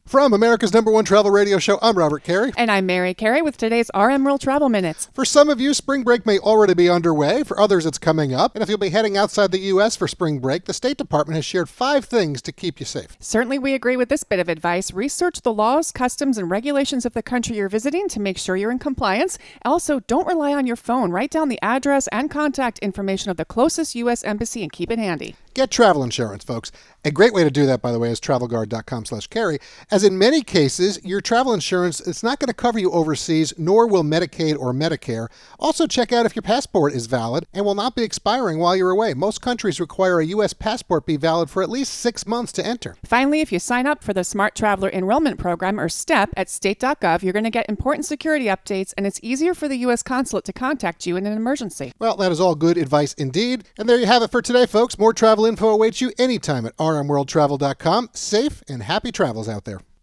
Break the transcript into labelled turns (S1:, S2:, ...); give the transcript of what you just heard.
S1: From America's #1 travel radio show, I'm Robert Carey.
S2: And I'm Mary Carey with today's RM World Travel Minutes.
S1: For some of you, spring break may already be underway. For others, it's coming up. And if you'll be heading outside the U.S. for spring break, the State Department has shared 5 things to keep you safe.
S2: Certainly we agree with this bit of advice. Research the laws, customs, and regulations of the country you're visiting to make sure you're in compliance. Also, don't rely on your phone. Write down the address and contact information of the closest U.S. embassy and keep it handy.
S1: Get travel insurance, folks. A great way to do that, by the way, is travelguard.com/carry. As in many cases, your travel insurance is not going to cover you overseas, nor will Medicaid or Medicare. Also, check out if your passport is valid and will not be expiring while you're away. Most countries require a U.S. passport be valid for at least 6 months to enter.
S2: Finally, if you sign up for the Smart Traveler Enrollment Program, or STEP, at state.gov, you're going to get important security updates, and it's easier for the U.S. consulate to contact you in an emergency.
S1: Well, that is all good advice indeed. And there you have it for today, folks. More travel info awaits you anytime at rmworldtravel.com. Safe and happy travels out there.